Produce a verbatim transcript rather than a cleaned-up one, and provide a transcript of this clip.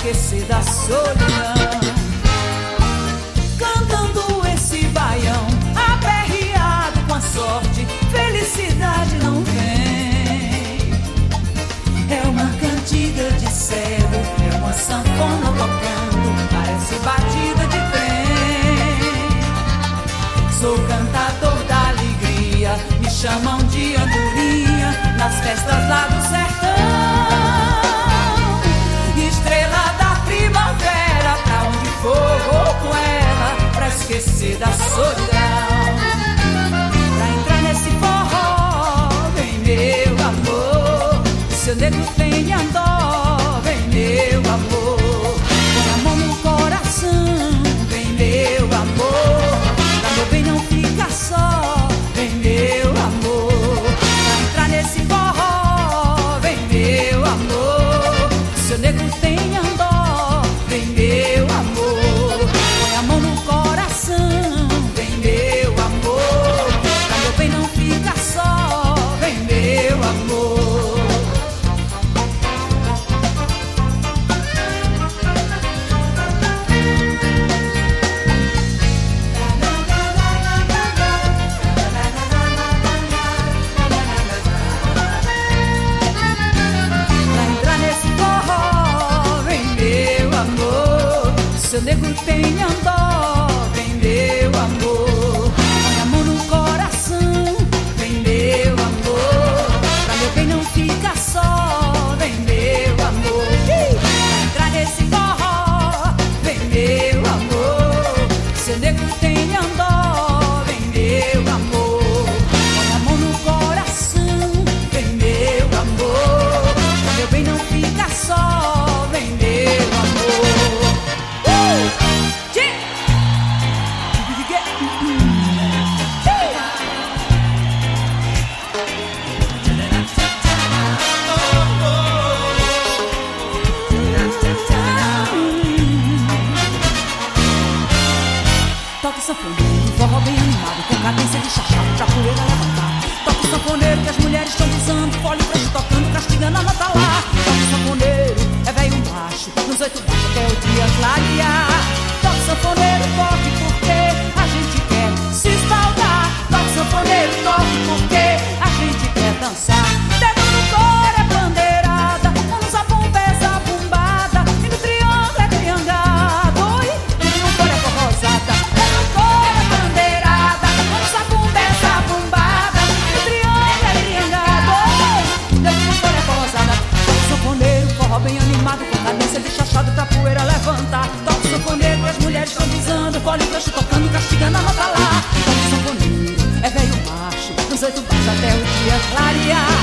esquecer da solidão. Cantando esse baião, aperreado com a sorte, felicidade não vem. É uma cantiga de cego, é uma sanfona tocando, parece batida de trem. Sou cantador da alegria, me chamam de andorinha nas festas lá do sertão. Estrela da primavera, pra onde for vou com ela, pra esquecer da solidão. Pra entrar nesse forró, vem meu amor, seu negro tem andor, vem meu amor. Põe a mão no coração, vem meu amor, pra meu bem não fica só, vem meu amor. Pra entrar nesse forró, vem meu amor, seu negro tem andor, vem meu amor. Põe a mão no coração, vem meu amor, pra meu bem não fica só, vem meu amor. Seu negro tem andor, vem meu amor. Põe a mão no coração, vem meu amor, pra meu bem não fica só, vem meu amor. Pra entrar nesse forró, vem meu amor. Seu negro tem andor, vem meu amor. Põe a mão no coração, vem meu amor, pra meu bem não fica só, vem meu amor. Toque sanfoneiro, forró bem animado, com cadência de chachado pra poeira levantar. Toque sanfoneiro que as mulheres estão usando, fole frouxo tocando, castigando a nota lá. Toque sanfoneiro, é velho macho, nos oito baixos até o dia clarear. Toque sanfoneiro, toque porque a gente quer se espaldar. Toque sanfoneiro, toque porque a gente quer dançar. Dedo no coro é bandeirada, vamos a bomba é zabumbada, e no triângulo é triangado, e no coro é forrosada. Dedo no coro é bandeirada, vamos a bomba é zabumbada, e no triângulo é triangado, e no coro é forrosada. Toque sanfoneiro, forró bem animado, com cadência de chachado pra poeira levantar. Toque sanfoneiro que as mulheres estão pisando, fole frouxo tocando, castigando a nota lá. Toque sanfoneiro, é velho macho, nos oito baixos até o dia clarear.